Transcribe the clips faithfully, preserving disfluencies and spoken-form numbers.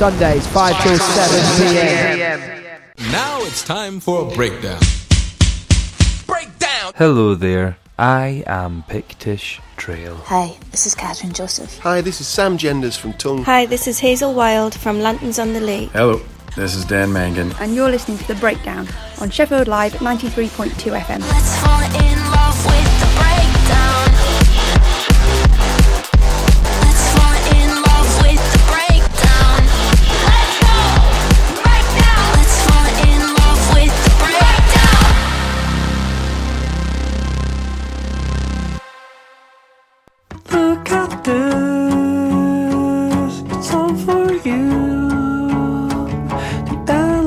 Sundays, five till seven p.m. Now it's time for a breakdown. Breakdown! Hello there, I am Pictish Trail. Hi, this is Catherine Joseph. Hi, this is Sam Genders from Tongue. Hi, this is Hazel Wild from Lanterns on the Lake. Hello, this is Dan Mangan. And you're listening to The Breakdown on Sheffield Live ninety-three point two F M. Let's fall in love with the breakdown. Let's fall in love with the breakdown. Let's go! Breakdown! Let's fall in love with the breakdown. Look at this, it's all for you. The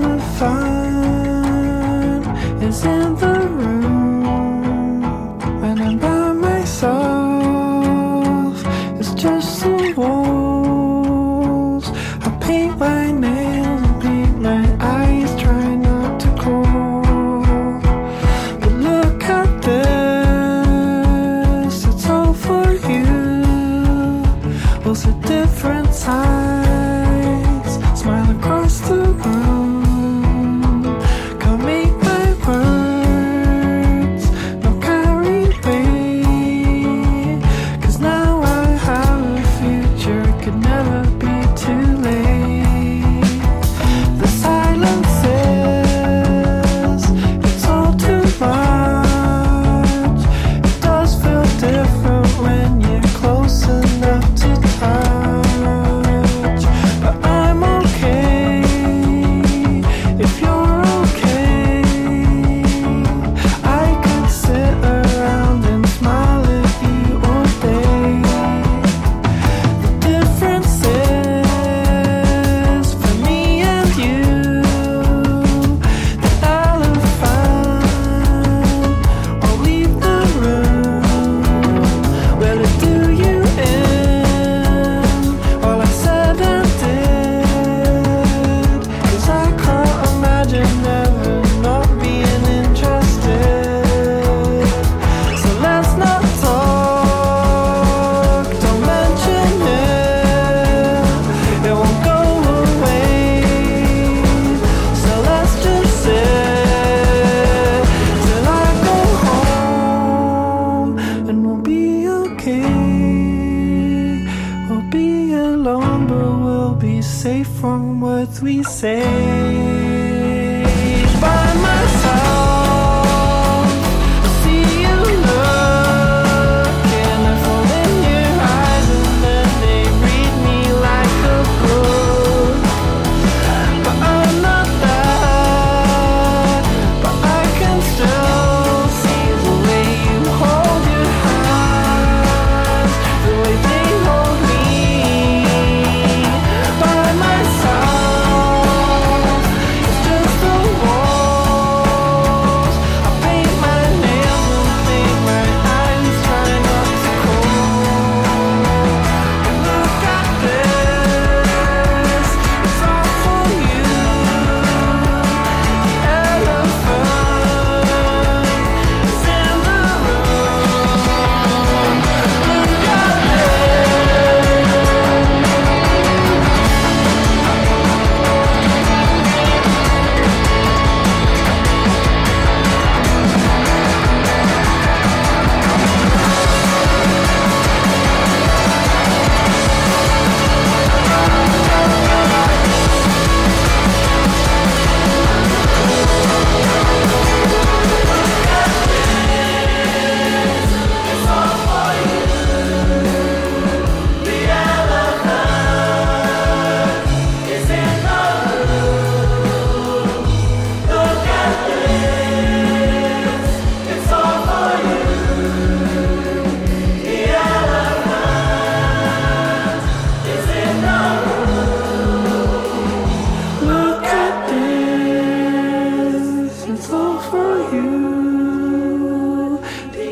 elephant is in the room. When I'm by myself, it's just the walls. I paint my nails and paint my eyes, try not to crawl. But look at this, it's all for you. Both at different sides, smile across the room. Can't make my words no carry weight. Cause now I have a future, it could never be too late. The silence says it's all too much. It does feel different when you're close enough to touch. But I'm okay if you're okay. I could sit around and smile at you all day. The difference is for me and you, the elephant, I'll leave the room. Will it do you in all I said and did? Cause I can't imagine ever not being interested. So let's not talk, don't mention it. It won't go away. So let's just sit till I go home, and we'll be okay. We'll be alone, but we'll be safe from what we say. By myself, I see you looking, I fall in your eyes, and then they read me like a book. But I'm not that, but I can still see the way you hold your hands, the way they hold me. By myself, it's just the walls. I paint my nails and paint my eyes, try not to crawl. But look at this, it's all for you. The elephant is in the room. Look at Look at this, it's all for you. The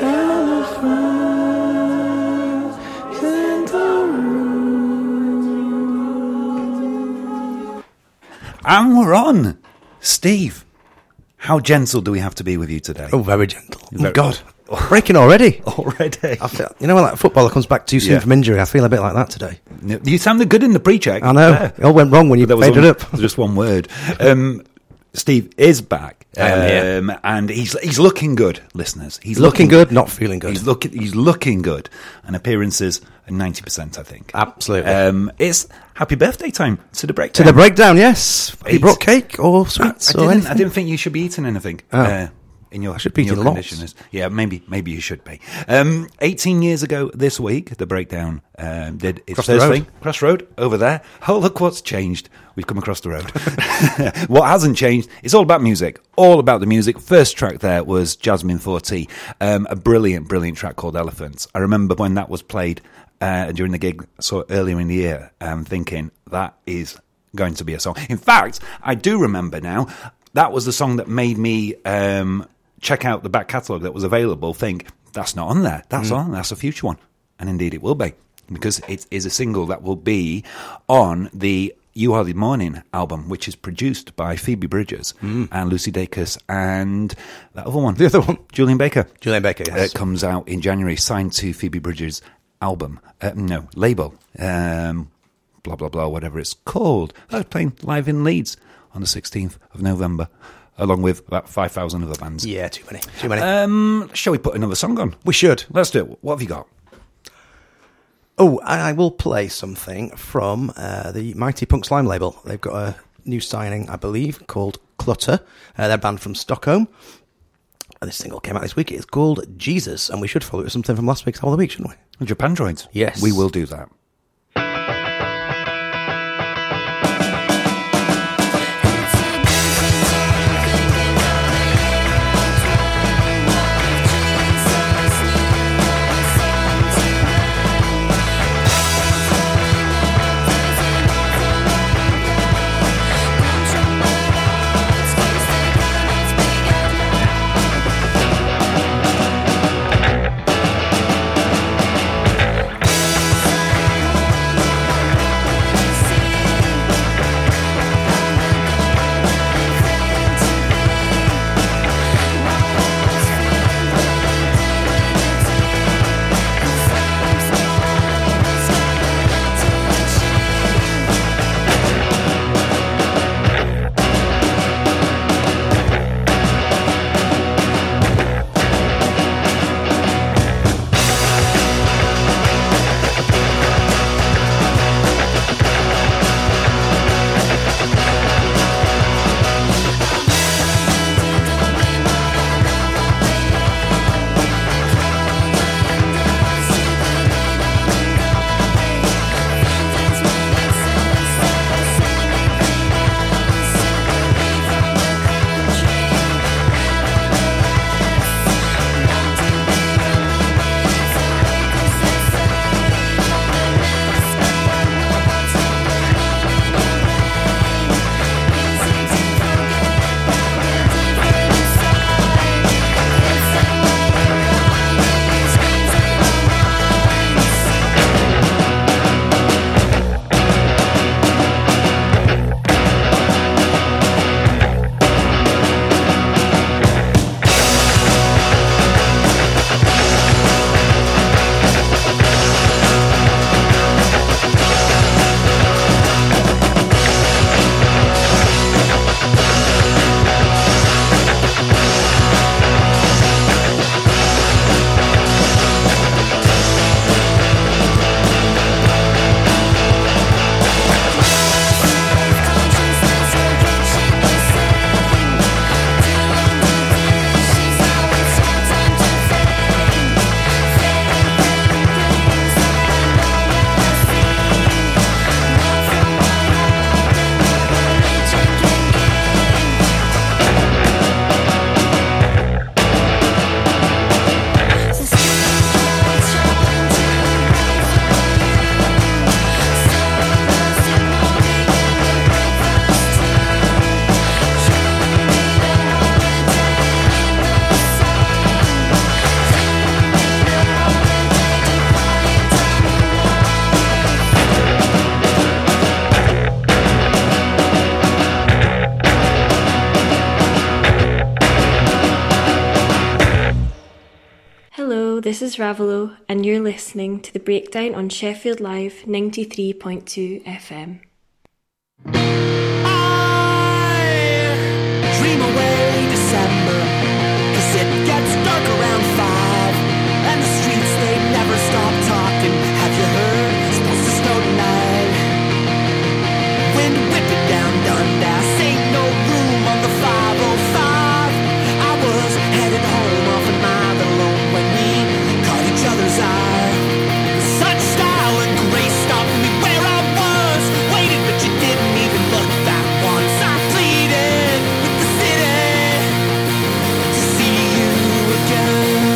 elephant is in the room. And we're on. Steve, how gentle do we have to be with you today? Oh, very gentle. Oh, God. Breaking already. Already. I feel, you know when that footballer comes back too soon Yeah. from injury? I feel a bit like that today. You sounded good in the pre-check. I know. Yeah. It all went wrong when you There was faded one- up. Just one word. Um, Steve is back. I am here. Um, and he's he's looking good, listeners. He's Looking good, not feeling good. He's looking he's looking good. And appearances are ninety percent, I think. Absolutely. Um, it's happy birthday time to the To breakdown. the breakdown, yes. He Eight. brought cake or I, sweets I or didn't anything. I didn't think you should be eating anything. Oh. Uh, in your, I should be in your eating lots. condition is- Yeah, maybe maybe you should be. Um, eighteen years ago this week, the breakdown um, did its Across the first road. thing. Cross road over there. Oh, look what's changed. We've come across the road. What hasn't changed? It's all about music. All about the music. First track there was Jasmine Forty, um, a brilliant, brilliant track called Elephants. I remember when that was played uh, during the gig so earlier in the year, um, thinking that is going to be a song. In fact, I do remember now. That was the song that made me um, check out the back catalogue that was available. Think that's not on there. That's Mm. on. That's a future one, and indeed it will be, because it is a single that will be on the You Are the Morning album, which is produced by Phoebe Bridgers Mm. and Lucy Dacus and that other one, The other one. Julian Baker. Julian Baker, yes. It comes out in January, signed to Phoebe Bridgers' album, uh, no label, um, blah blah blah, whatever it's called. I was playing live in Leeds on the sixteenth of November, along with about five thousand other bands. Yeah, too many. Too many. Um, shall we put another song on? we should. Let's do it. What have you got? Oh, I I will play something from uh, the Mighty Punk Slime label. They've got a new signing, I believe, called Clutter. Uh, they're a band from Stockholm. And this single came out this week. It's called Jesus, and we should follow it with something from last week's Album of the Week, shouldn't we? Japan Droids. Yes. We will do that. Thank this is Ravelo, and you're listening to The Breakdown on Sheffield Live ninety-three point two F M. Dream away December, 'cause it gets dark around five, and the streets, they never stop talking. Have you heard? It's supposed to snow tonight. Wind whipping down Dundas, ain't no room on the five oh five. I was headed home off an mile alone when we caught each other's eye. Such style and grace stopped me where I was, waited, but you didn't even look back once. I pleaded with the city to see you again.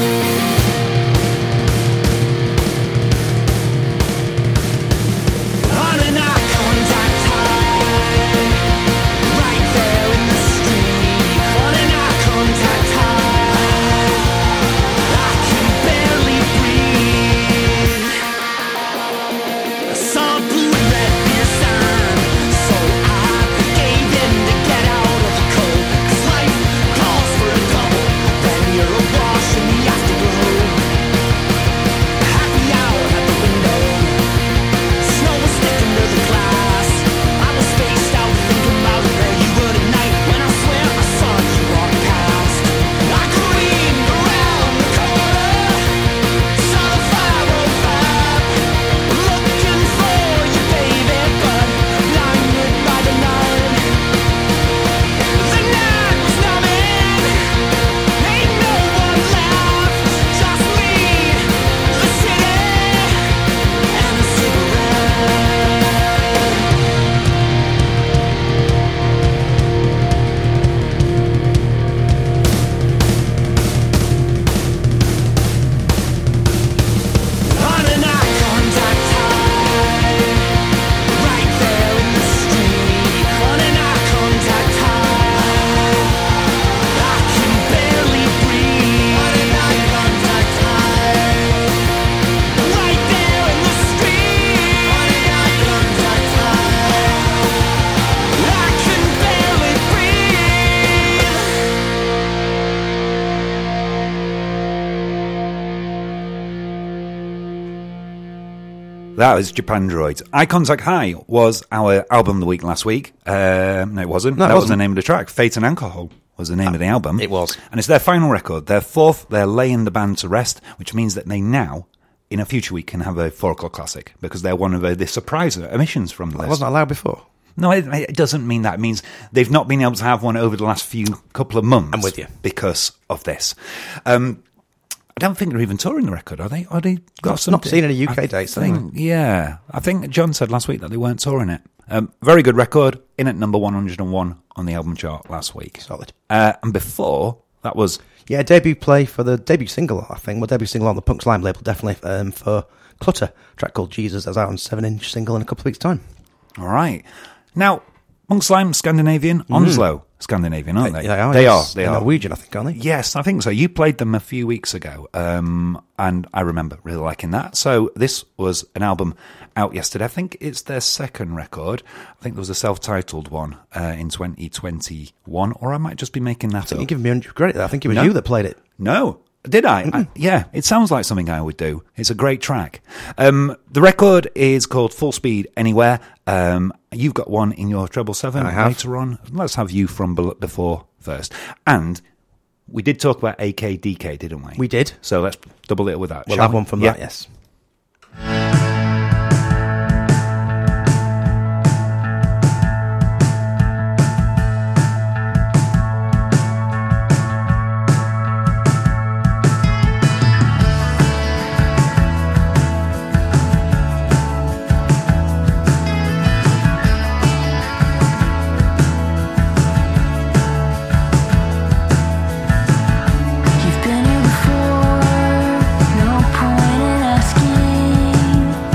On an eye contact high, right there in the street. On an eye contact high, I can barely breathe. I saw a blue and red beer sign, so I gave in to get out of the cold. 'Cause life calls for a double, then you're awash in the afterglow. Happy hour at the window, snow was sticking to the glass. I was spaced out thinking about where you were tonight, when I swear I saw you walk past. I careened around the corner, saw the five oh five, looking for you, baby, but blinded by the night. The night was numbing, ain't no one left, just me, the city, and a cigarette. On an eye contact high, right there in the street. On an eye contact high, I can barely breathe. On an eye contact high, right there in the street. On an eye contact high, I can barely breathe. That was Japandroid. Eye Contact High was our album of the week last week. Um, no, it wasn't. No, it that was wasn't. the name of the track. Fate and Alcohol was the name of the album. it was. And it's their final record. Their fourth. They're laying the band to rest, which means that they now, in a future week, can have a four o'clock classic because they're one of uh, the surprise omissions from the It list. wasn't allowed before. No, it, it doesn't mean that. It means they've not been able to have one over the last few couple of months. I'm with you. Because of this. Um, I don't think they're even touring the record, are they? Are they got Not- some not seen any U K I dates, think- have Yeah. I think John said last week that they weren't touring it. Um, very good record, in at number one hundred and one on the album chart last week. Solid. Uh, and before, that was... Yeah, debut play for the debut single, I think. Well, debut single on the Punk Slime label, definitely um, for Clutter. A track called Jesus, that's out on seven-inch single in a couple of weeks' time. All right. Now, Monk Slime, Scandinavian. Onslow, Scandinavian, aren't they? They, they are. They yes. are. They They're are. Norwegian, I think, aren't they? Yes, I think so. You played them a few weeks ago, um, and I remember really liking that. So this was an album out yesterday. I think it's their second record. I think there was a self-titled one uh, in twenty twenty-one, or I might just be making that You're up. giving me undue credit there. I think it was No. you that played it. No. Did I? I? Yeah, it sounds like something I would do. It's a great track. Um, the record is called Full Speed Anywhere. Um, you've got one in your treble seven I have. later on. Let's have you from bel- before first. And we did talk about A K D K, didn't we? We did. So let's double it with that. We'll shall have we? one from Yeah. that, yes. You've been here before, no point in asking.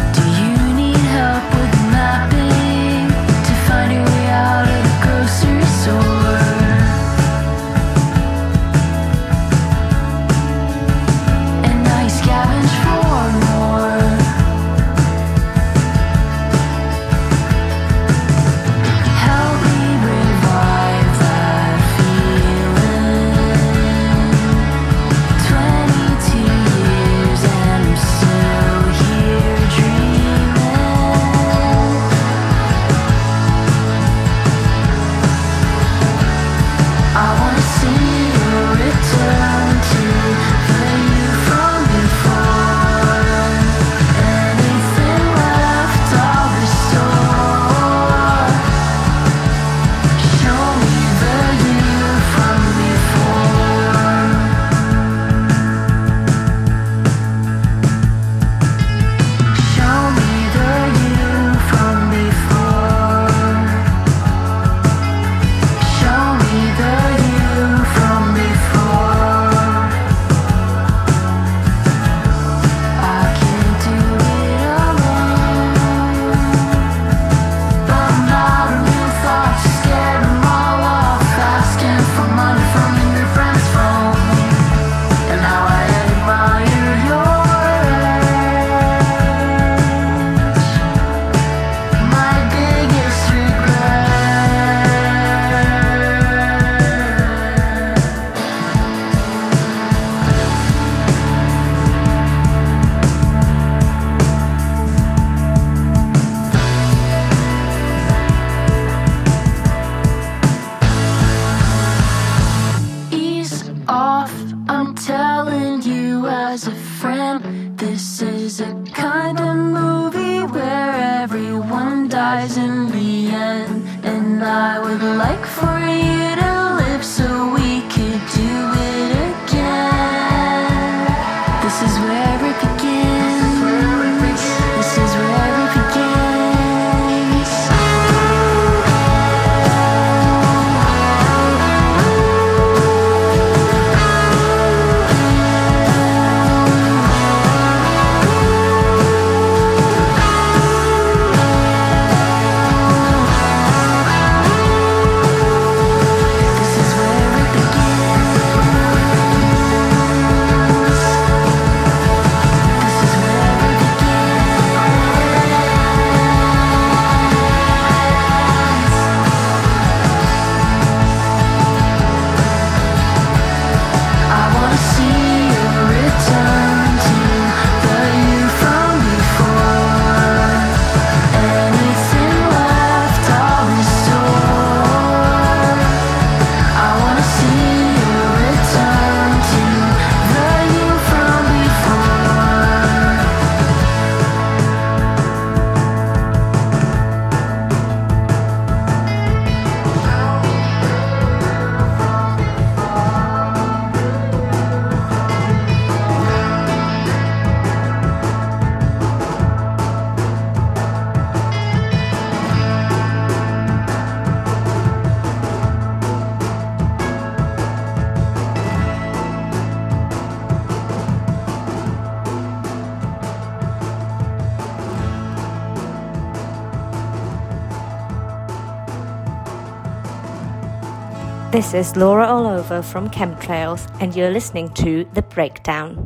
This is Laura All-Over from Chemtrails, and you're listening to The Breakdown.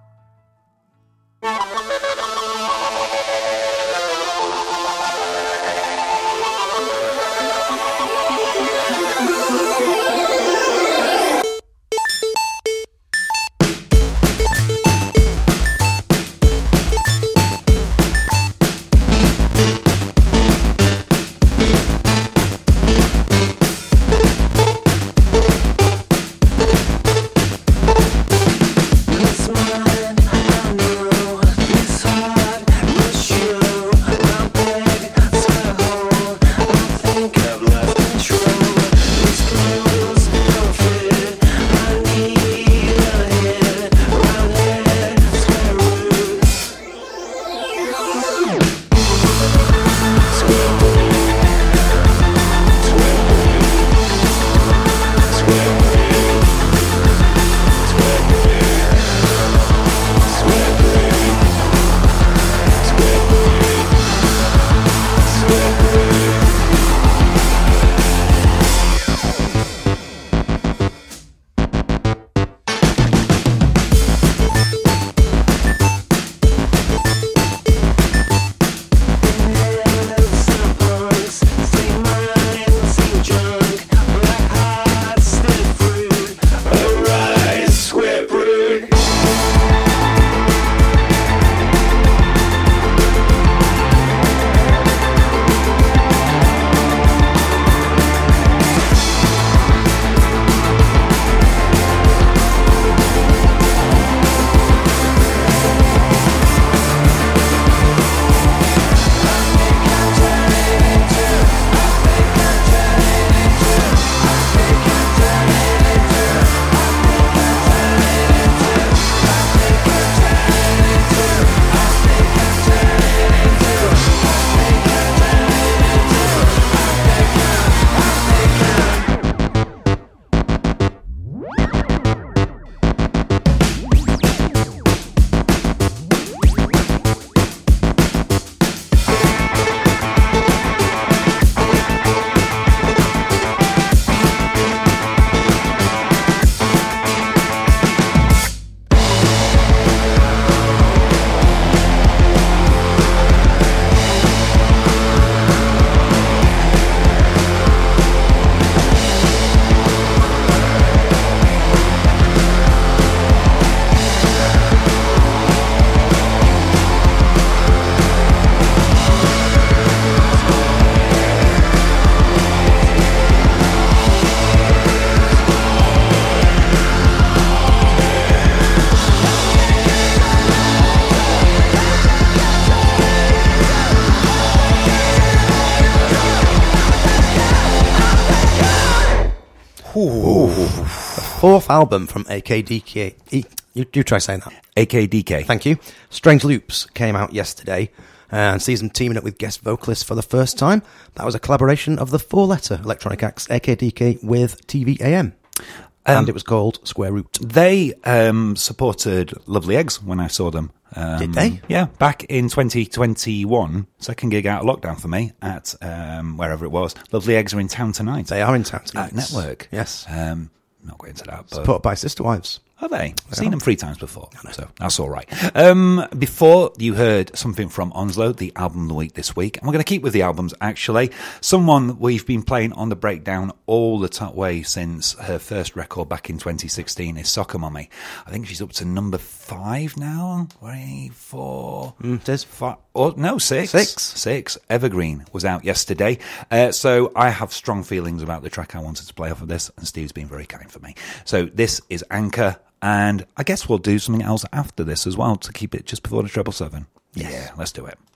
Ooh. The fourth album from A K D K. E, you do try saying that. A K D K. Thank you. Strange Loops came out yesterday and sees them teaming up with guest vocalists for the first time. That was a collaboration of the four-letter electronic acts A K D K with T V A M. Um, and it was called Square Root. They um, supported Lovely Eggs when I saw them. Um, Did they? Yeah, back in twenty twenty-one, second gig out of lockdown for me at um, wherever it was. Lovely Eggs are in town tonight. They are in town tonight. At Network. Yes. Um, not going into that. But Supported by Sister Wives. Are they? I've seen them three times before, so that's all right. Um, before you heard something from Onslow, the album of the week this week, and we're going to keep with the albums, actually. Someone we've been playing on the breakdown all the t- way since her first record back in twenty sixteen is Soccer Mommy. I think she's up to number five now. Three, four, mm, it is. five, oh, no, six. Six. Six. Evergreen was out yesterday. Uh, so I have strong feelings about the track I wanted to play off of this, and Steve's been very kind for me. So this is Anchor. And I guess we'll do something else after this as well to keep it just before the treble seven. Yes. Yeah, let's do it.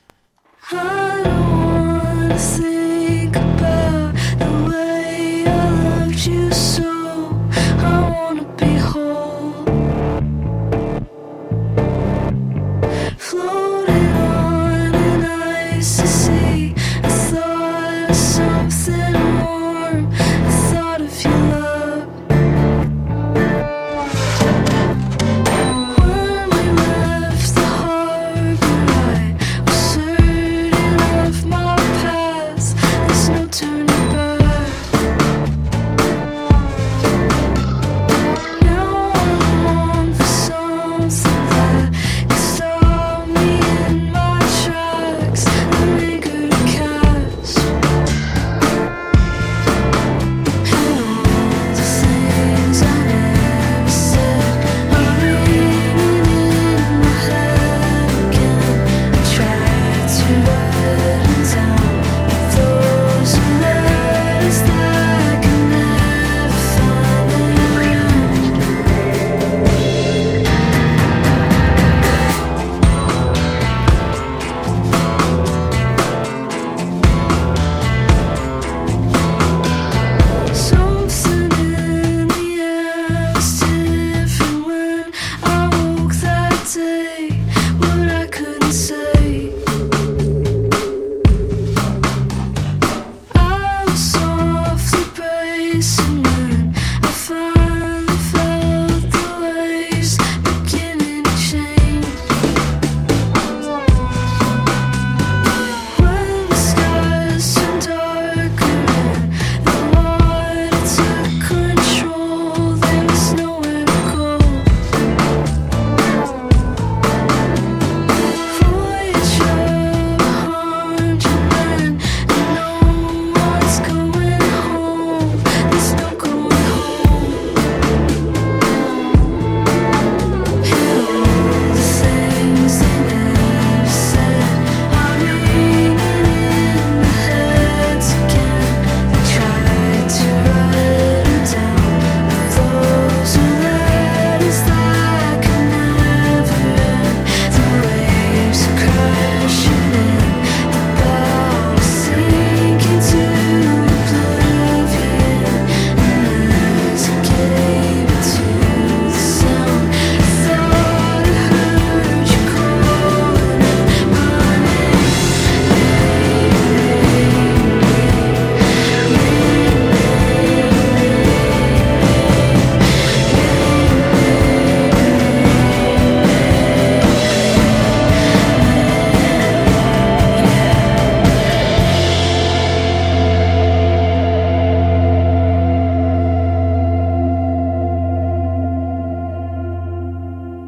I don't wanna think about the way I loved you so. I wanna be whole, floating on an icy sea. I thought of something warm. I thought of your love. Turning back.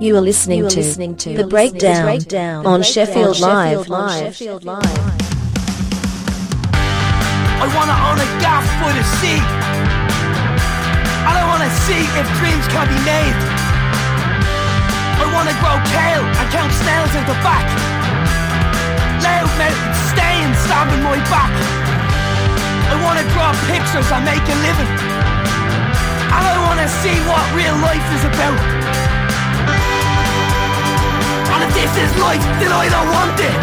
You are listening, You are to, listening to The The Breakdown, Breakdown on on Sheffield, Sheffield Live. Live. Sheffield Live. I wanna own a gaff by the sea. I don't wanna see if dreams can be made. I wanna grow kale and count snails in the back. Loud mountain stains stabbing my back. I wanna draw pictures and make a living. And I wanna see what real life is about. And if this is life, then I don't want it.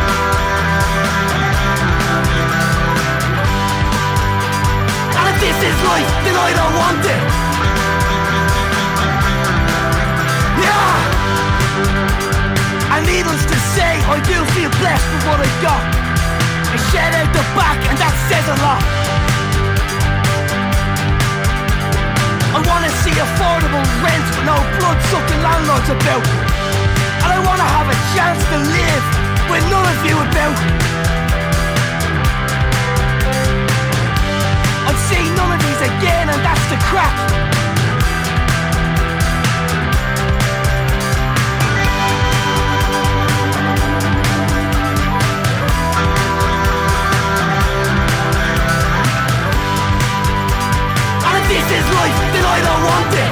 And if this is life, then I don't want it. Yeah! And needless to say, I do feel blessed with what I got. I shed out the back and that says a lot. I wanna see affordable rent with no blood-sucking landlords about. And I wanna have a chance to live with none of you about. I'd see none of these again and that's the crap. And if this is life, then I don't want it.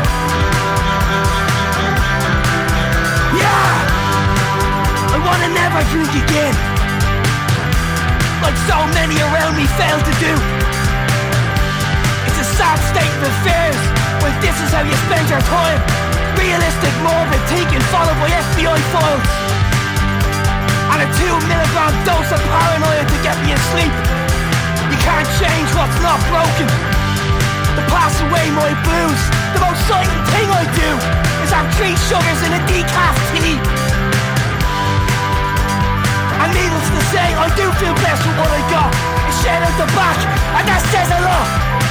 Yeah! I wanna never drink again, like so many around me failed to do. It's a sad state of affairs when this is how you spend your time. Realistic morbid thinking followed by F B I files. And a two milligram dose of paranoia to get me asleep. You can't change what's not broken. To pass away my blues, the most exciting thing I do is have three sugars in a decaf tea. And needless to say, I do feel blessed with what I got. It's shed out the back, and that says a lot.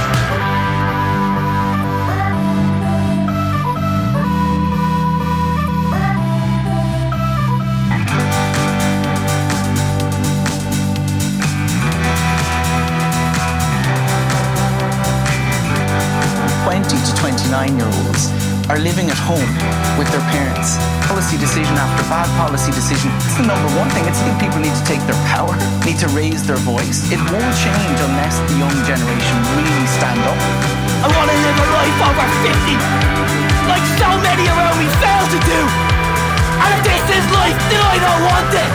twenty to twenty-nine year olds are living at home with their parents. Policy decision after bad policy decision. It's the number one thing. It's the thing people need to take their power, need to raise their voice. It won't change unless the young generation really stand up. I want to live a life over fifty, like so many around me fail to do. And if this is life, then I don't want it.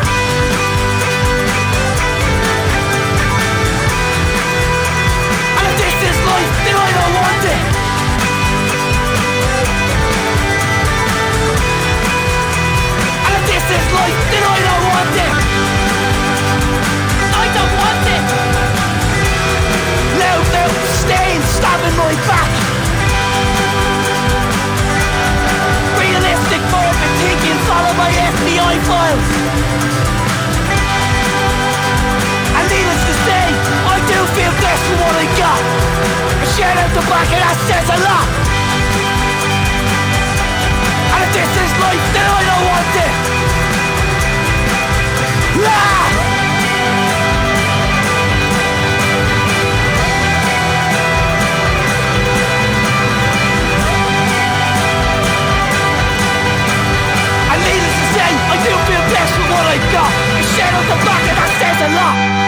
And if this is life, then I don't want it. And if this is life, then I don't want it. I don't want it. Loud mouth stains stabbing my back. Realistic morbid thinking followed by F B I files. And needless to say, I do feel blessed with what I got. I shed out the back and that says a lot. And if this is life, then I don't want it. Ah! And needless to say, I do feel blessed with what I got. I shed out the back and that says a lot.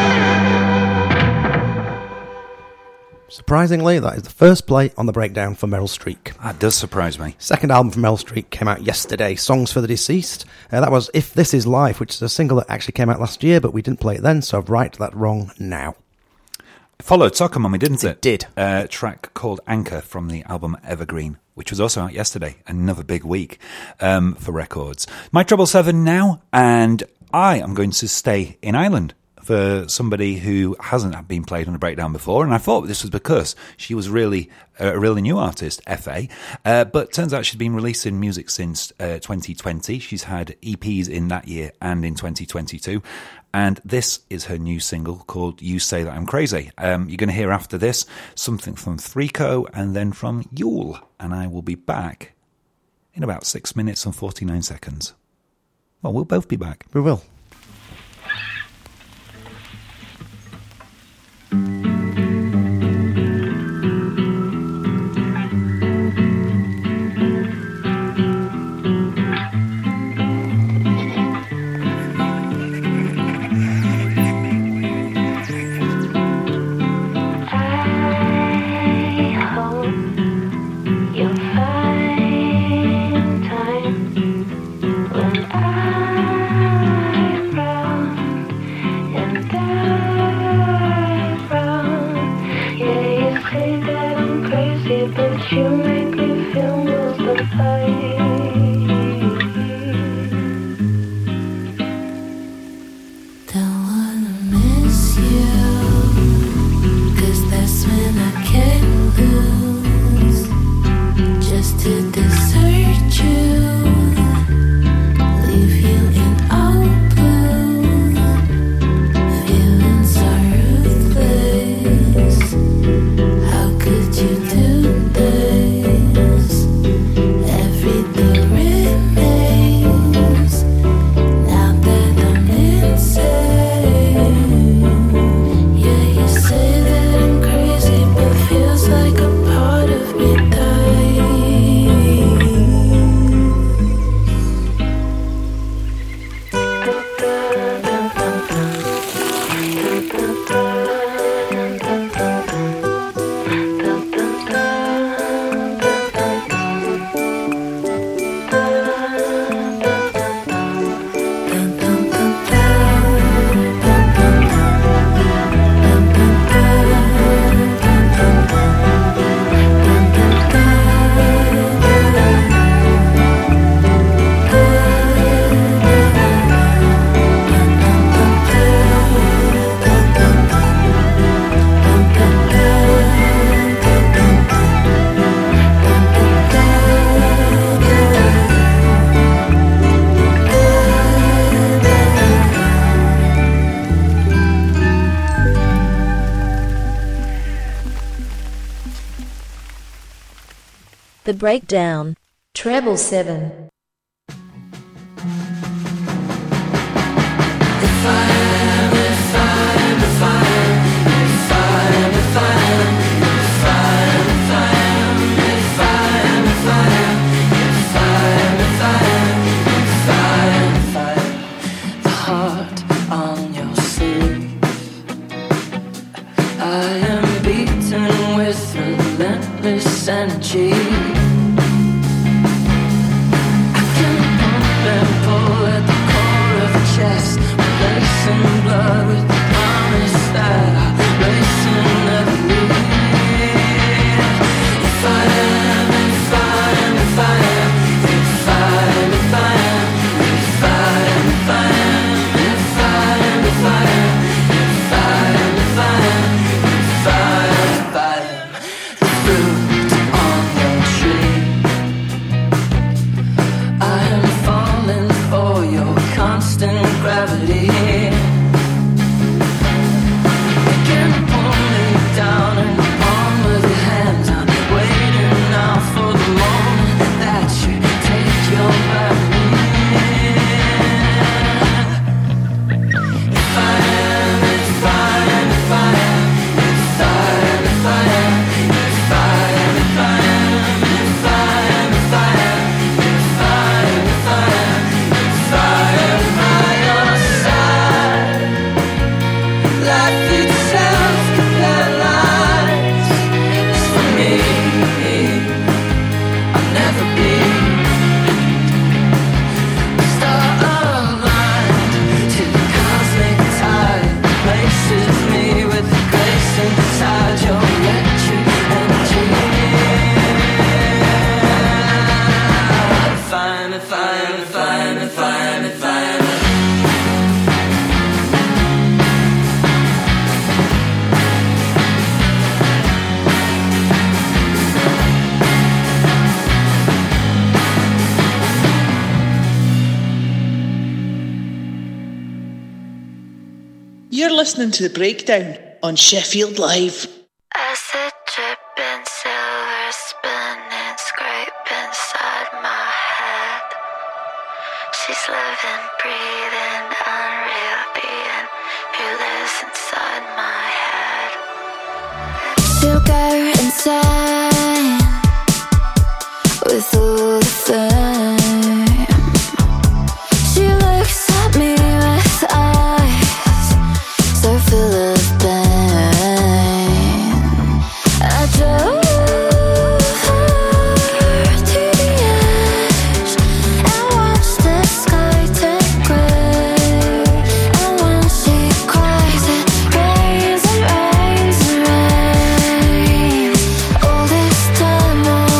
Surprisingly, that is the first play on the breakdown for Meryl Streep. That does surprise me. Second album from Meryl Streep came out yesterday, Songs for the Deceased. Uh, that was If This Is Life, which is a single that actually came out last year, but we didn't play it then, so I've right that wrong now. Followed Soccer Mummy, didn't it? It did. A track called Anchor from the album Evergreen, which was also out yesterday. Another big week um, for records. My Treble Seven now, and I am going to stay in Ireland for somebody who hasn't been played on a breakdown before, and I thought this was because she was really uh, a really new artist, F A, uh, but turns out she's been releasing music since uh, twenty twenty. She's had E Ps in that year and in twenty twenty-two, and this is her new single called You Say That I'm Crazy. Um, you're going to hear after this something from Threeko and then from Yule, and I will be back in about six minutes and forty-nine seconds. Well, we'll both be back. We will. You make me feel most alive. Don't wanna miss you, 'cause that's when I can't lose. Just to desert you, leave you in all blue. Feelings are ruthless. How could you do this? Everything remains now that I'm insane. Yeah, you say that I'm crazy, but feels like a part of me The Breakdown. Treble seven. The heart on your sleeve. I am beaten with relentless energy. I can pump and pull at the core of the chest, replacing blood with the promise that I race and never leave. If I am, if I am, if I am, if I am, if I am, if I am, if I am, if I am, if I am, if I am, if I am, if I am, if I am, the fruit on your tree. I am falling for your constant gravity. You can pull me down in the palm of your hands. I'm waiting now for the moment that you take your gravity. If I am, if I am, if I am, if I am, if I am, if I am, if I am, if I am, if I am, if I am, if I am, if I am by your side, life itself can paralyze. It's for me, I'll never be star aligned to the cosmic tide. Places me with the grace inside your electric energy. If I am, if I am, if I am, if I am, if I am. You're listening to The Breakdown on Sheffield Live. Acid dripping, silver spinning, scrape inside my head. She's living, breathing, unreal being who lives inside my head. She'll go insane with all the fame. She looks at me with eyes so full of pain. I drove her to the edge and watched the sky turn grey. And when she cries, it rains and rains and rains. All this time I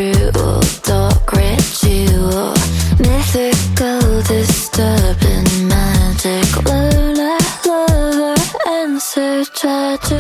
true, dark ritual, mythical, disturbing magic, lunar lover, and so tragic.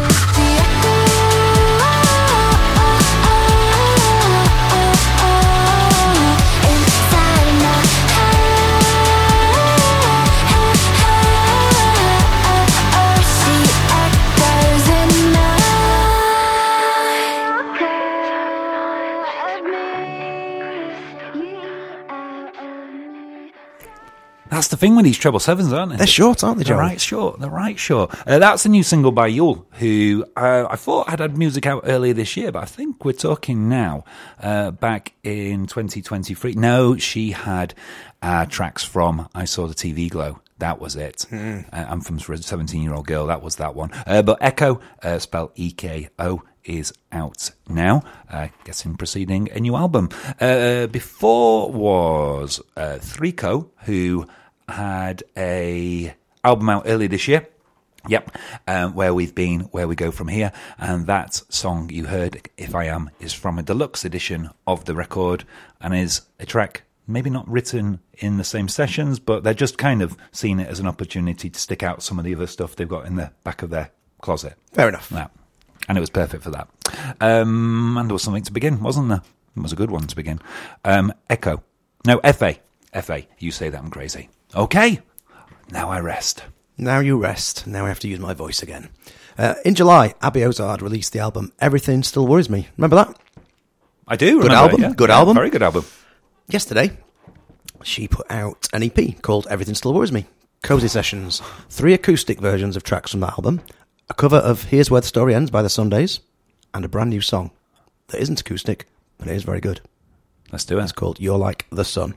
That's the thing with these treble sevens, aren't they? They're short, aren't they, They're Joey? right short. They're right short. Uh, that's a new single by Yule, who uh, I thought had had music out earlier this year, but I think we're talking now, uh, back in twenty twenty-three. No, she had uh, tracks from I Saw the T V Glow. That was it. Mm. Uh, Anthems for a seventeen-year-old girl. That was that one. Uh, but Echo, uh, spelled E K O, is out now, uh, getting preceding a new album. Uh, before was uh, Threeko, who had a album out earlier this year. Yep, um, Where We've Been, Where We Go From Here. And that song you heard, If I Am, is from a deluxe edition of the record and is a track maybe not written in the same sessions, but they're just kind of seeing it as an opportunity to stick out some of the other stuff they've got in the back of their closet. Fair enough. Yeah. And it was perfect for that. Um, and there was something to begin, wasn't there? It was a good one to begin. Um, Echo. No, F A. F A. You say that I'm crazy. Okay. Now I rest. Now you rest. Now I have to use my voice again. Uh, in July, Abby Ozard released the album Everything Still Worries Me. Remember that? I do. Good remember album. It, yeah. Good yeah, album. Very good album. Yesterday, she put out an E P called Everything Still Worries Me. Cozy Sessions. Three acoustic versions of tracks from the album. A cover of Here's Where the Story Ends by the Sundays. And a brand new song that isn't acoustic, but it is very good. Let's do it. It's called You're Like the Sun.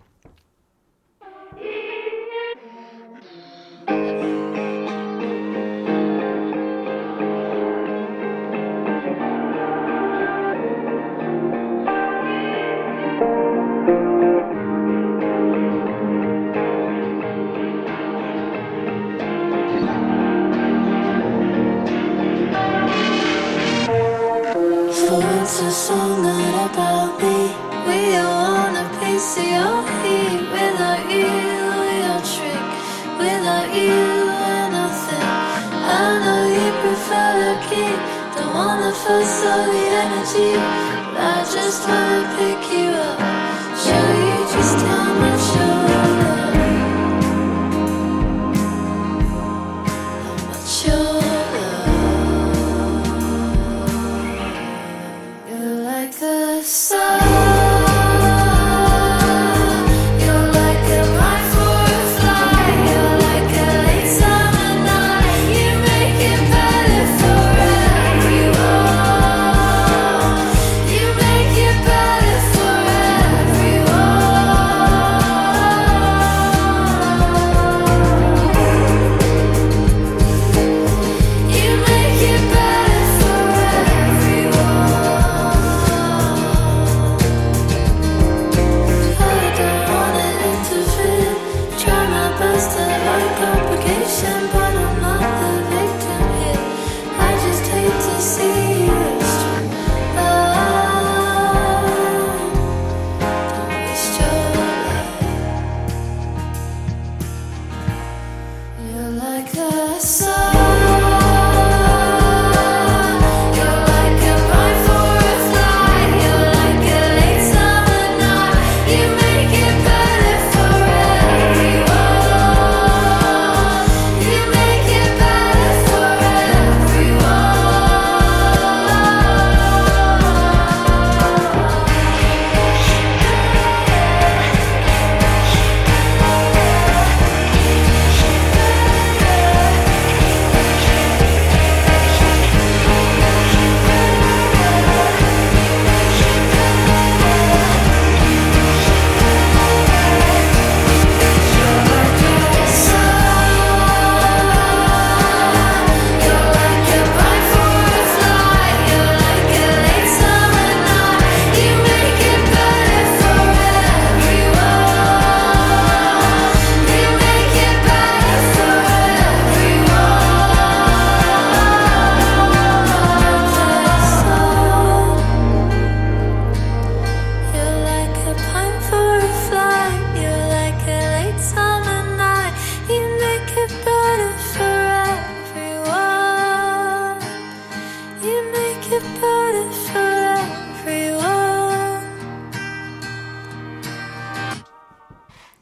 It's a song not about me. We all want a piece of your heat. Without you, your trick. Without you, we're nothing. I know you prefer to keep. Don't want the fuss or the energy. But I just wanna pick you up. Show you just how much you're loved. How much you're loved. The sun, you're like a bright firefly, you're like a late summer night, you make it better for everyone, you make it better for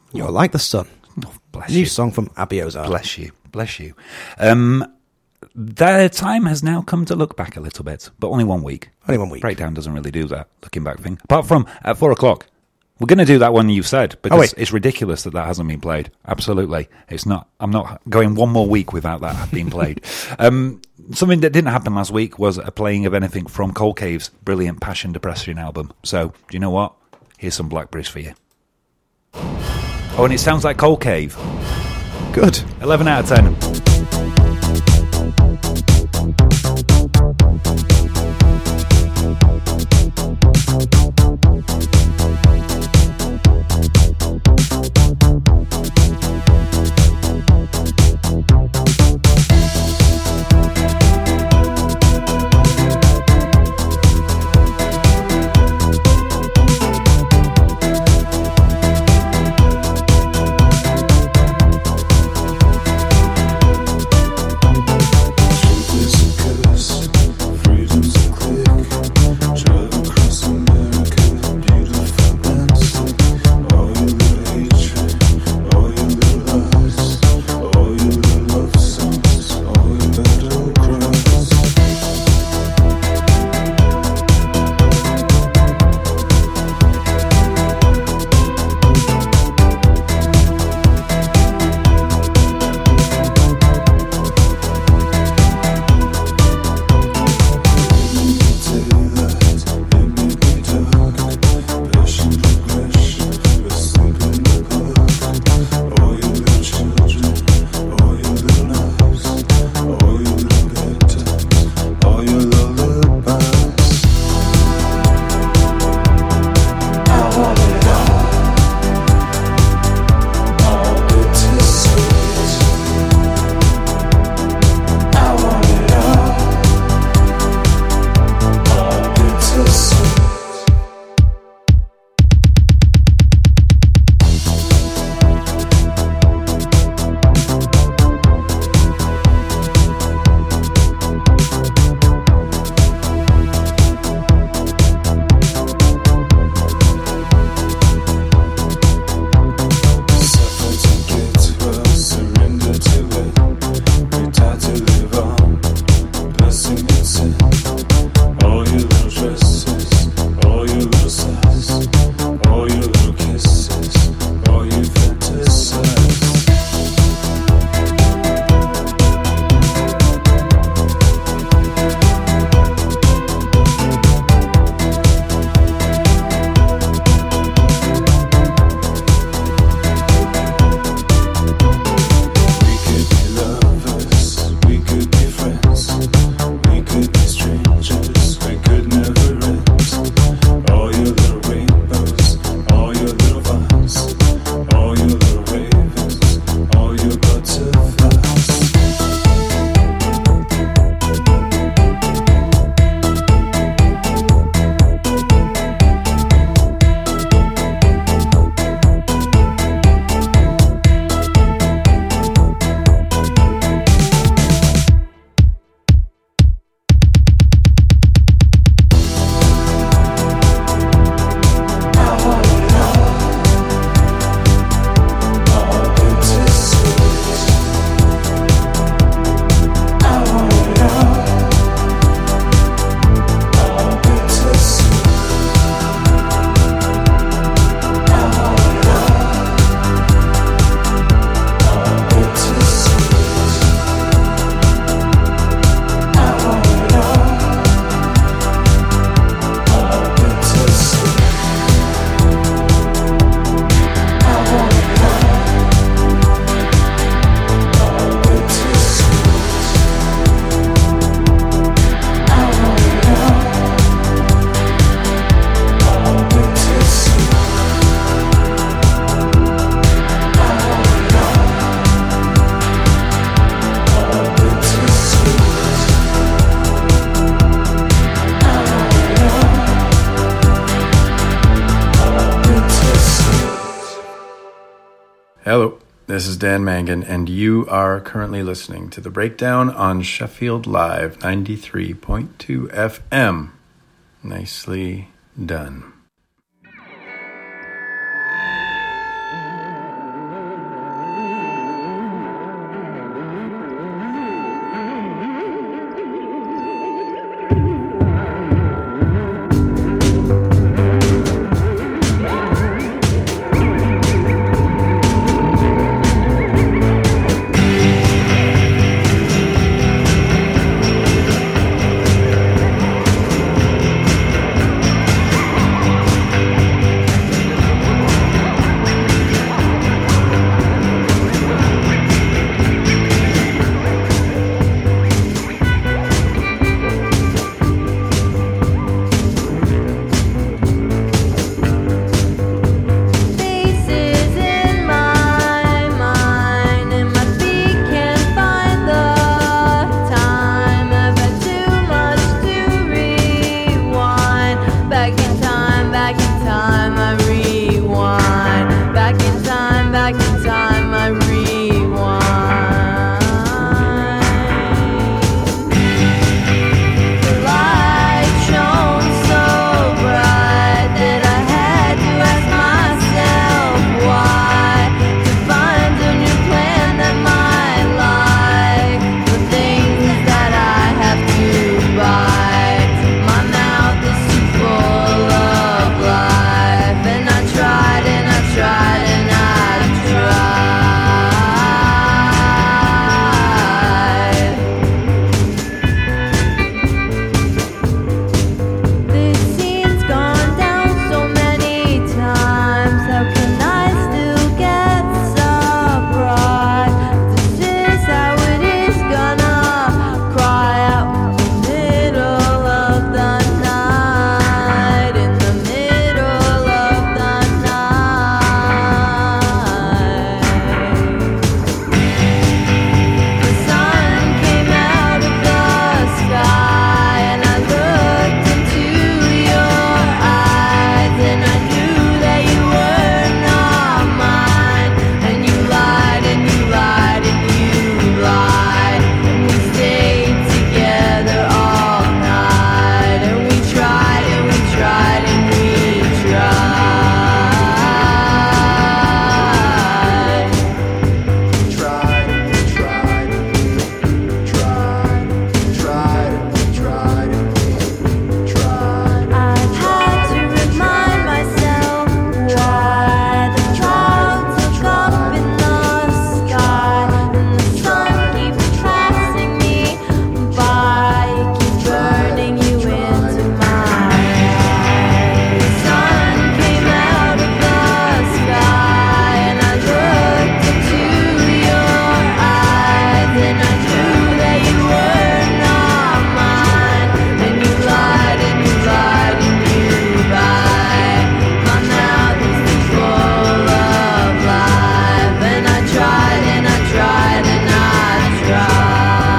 You're Like the Sun. Oh, bless New you. song from Abby Ozar. Bless you. Bless you. Um, their time has now come to look back a little bit, but only one week. Only one week. Breakdown doesn't really do that looking back thing. Apart from at four o'clock. We're going to do that one you've said, because oh, wait. it's ridiculous that that hasn't been played. Absolutely. It's not. I'm not going one more week without that being played. um, something that didn't happen last week was a playing of anything from Cold Cave's brilliant Passion Depression album. So, do you know what? Here's some Blackberries for you. Oh, and it sounds like Cold Cave. Good. eleven out of ten. Hello, this is Dan Mangan, and you are currently listening to The Breakdown on Sheffield Live ninety-three point two F M. Nicely done. time, I rewind. Back in time, back in time, I rewind. The light shone so bright that I had to ask myself why. To find a new plan that might like the things that I have to buy. My mouth is too full of life, and I tried and I tried and I tried. This scene's gone down so many times. How can I still get surprised? This is how it is gonna cry out in the middle of the night. In the middle of the night. The sun came out of the sky, and I looked into your eyes, and I knew that you were not mine. And you lied, and you lied, and you lied. And we stayed together all night, and we tried, and we tried, and we tried. I've had to remind myself why the clouds look up in the sky, and the sun keeps passing me by. It keeps burning you into my eyes. The sun came out of the sky, and I looked into your eyes, and I knew that you were not mine. And you lied, and you lied, and you lied. My mouth is too full of life, and I tried, and I tried, and I tried.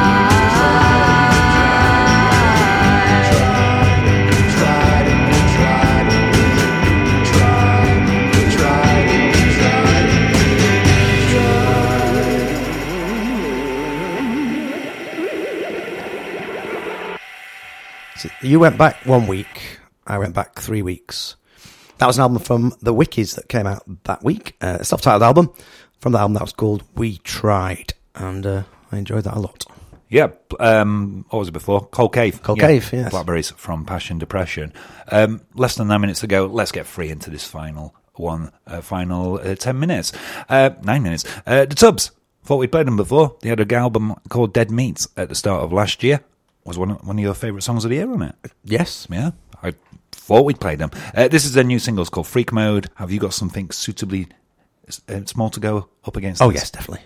So you went back one week, I went back three weeks. That was an album from The Wickies that came out that week, uh, a self-titled album. From the album that was called We Tried, and uh, I enjoyed that a lot. Yeah, um, what was it before? Cold Cave. Cold Yeah, Cave, yes. Blackberries from Passion Depression. Um, less than nine minutes ago, let's get free into this final one, uh, final uh, ten minutes. Uh, nine minutes. Uh, the Tubs, thought we played them before. They had a album called Dead Meat at the start of last year. Was one of, one of your favourite songs of the year on it? Yes. Yeah, I thought we'd played them. Uh, this is their new single, it's called Freak Mode. Have you got something suitably uh, small to go up against Oh, this? yes, definitely.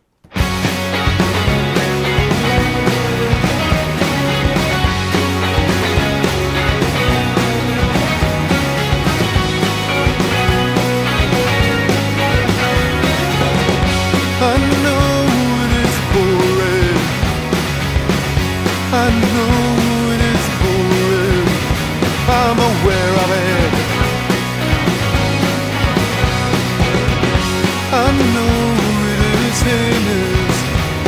I know it is boring. I know it is boring. I'm aware of it. I know it is heinous.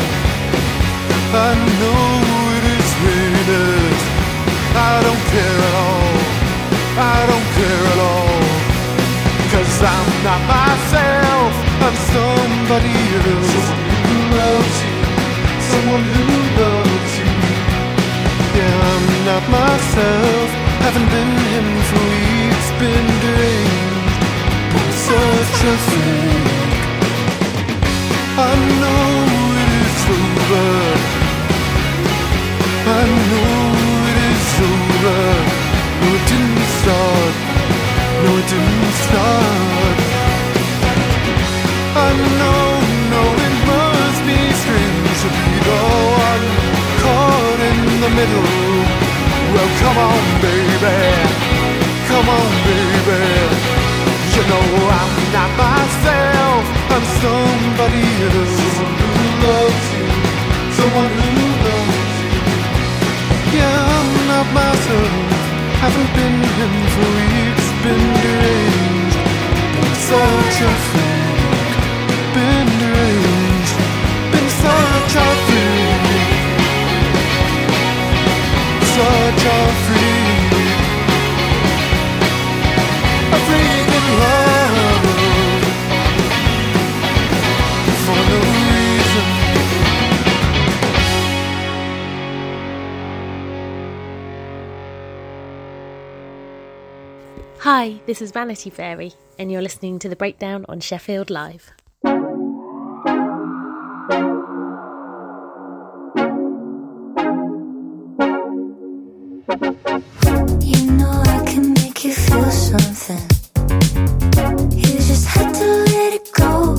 I know it is heinous. I don't care at all. I don't care at all. 'Cause I'm not myself. I'm somebody else. Someone who loves you. Someone who loves you. Yeah, I'm not myself. Haven't been him for weeks. Been drained. I'm such a freak. I know it is over. I know it is over. No, it didn't start. No, it didn't start. I know, no, it must be strange to be the one caught in the middle. Well, come on, baby. Come on, baby. You know I'm not myself. traffic, been raised, been such a free, such a free, a freaking love for no reason. Hi, this is Vanity Fairy, and you're listening to The Breakdown on Sheffield Live. You know I can make you feel something. You just had to let it go.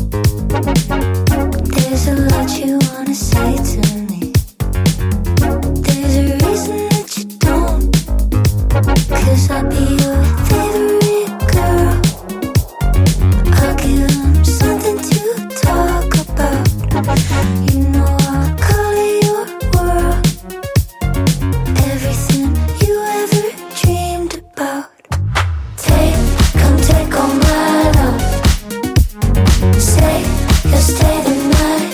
There's a lot you wanna say to me. There's a reason that you don't. 'Cause I'll be your favorite girl. I'll give them something to talk about. You know I'll color your world. Everything you ever dreamed about. Take, come take all my love. Say you'll stay the night.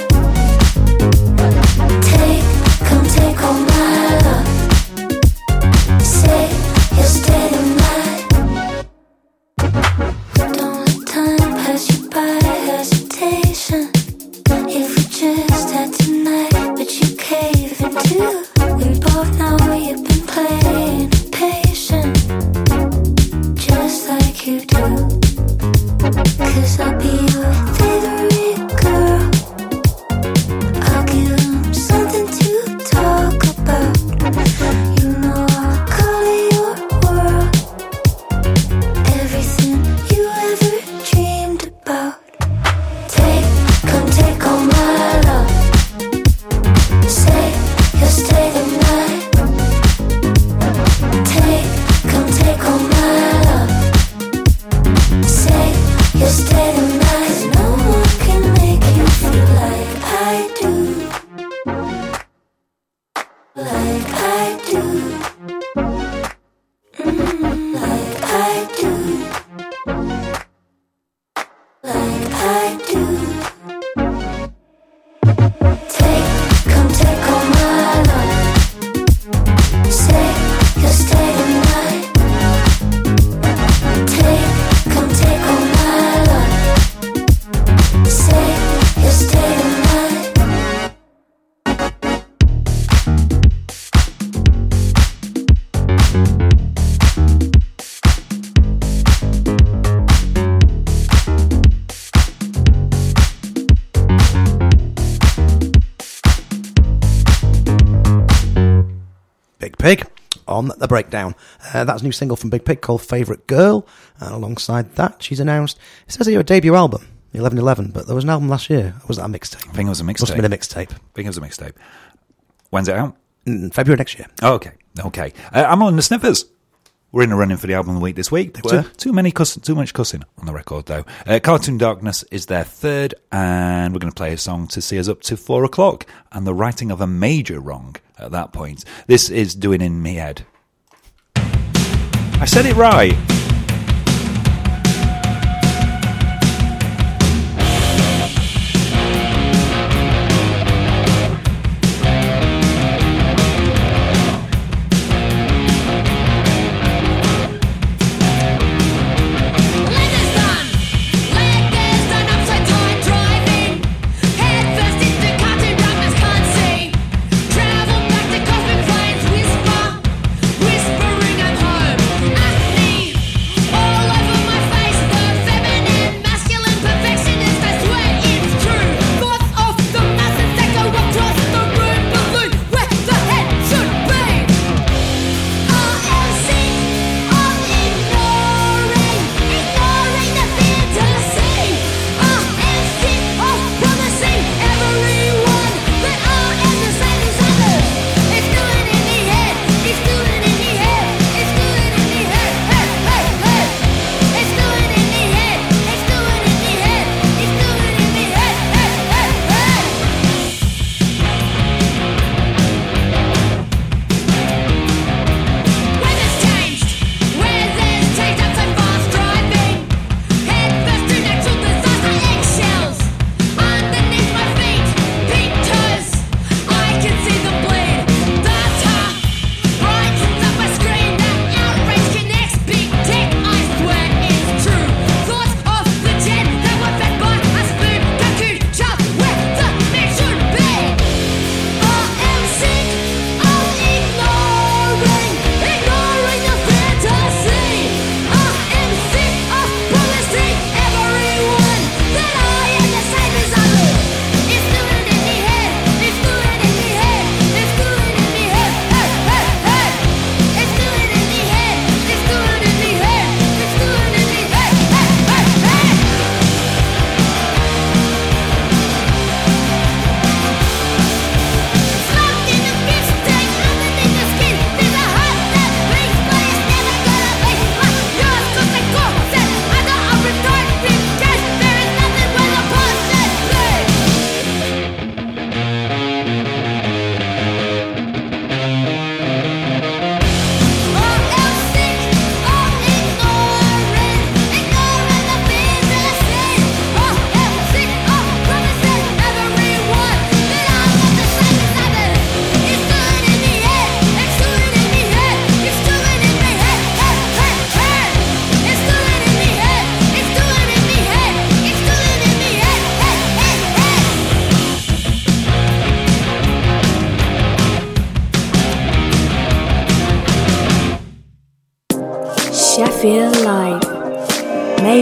Take, come take all my love. Say you'll stay the night. Don't let time pass you by hesitation. If we just had tonight, but you cave into. We both know you've been playing patient, just like you do. 'Cause I'll be your favorite girl. I'll give them something to talk about. You know I'll color your world. Everything you ever dreamed about. Take, come take all my love. Say you'll stay the night. Take, come take all my love. Say you'll stay the night. 'Cause no one can make you feel like I do. Like I do. Mm, like I do. Like I do. Take, come take all my love. Say you'll stay the night. Take, come take all my love. Say you'll stay the night. Big Pig on The Breakdown. Uh, that's a new single from Big Pig called Favourite Girl. And alongside that, she's announced, it says here a debut album, eleven eleven, but there was an album last year. Or was that a mixtape? I think it was a mixtape. Must have been a mixtape. I think it was a mixtape. When's it out? In February next year. Oh, okay. Okay. Uh, I'm on the Sniffers. We're in a running for the album of the week this week. Too, too many cuss, too much cussing on the record, though. Uh, Cartoon Darkness is their third, and we're going to play a song to see us up to four o'clock, and the righting of a major wrong at that point. This is Doing in Me Head. I said it right.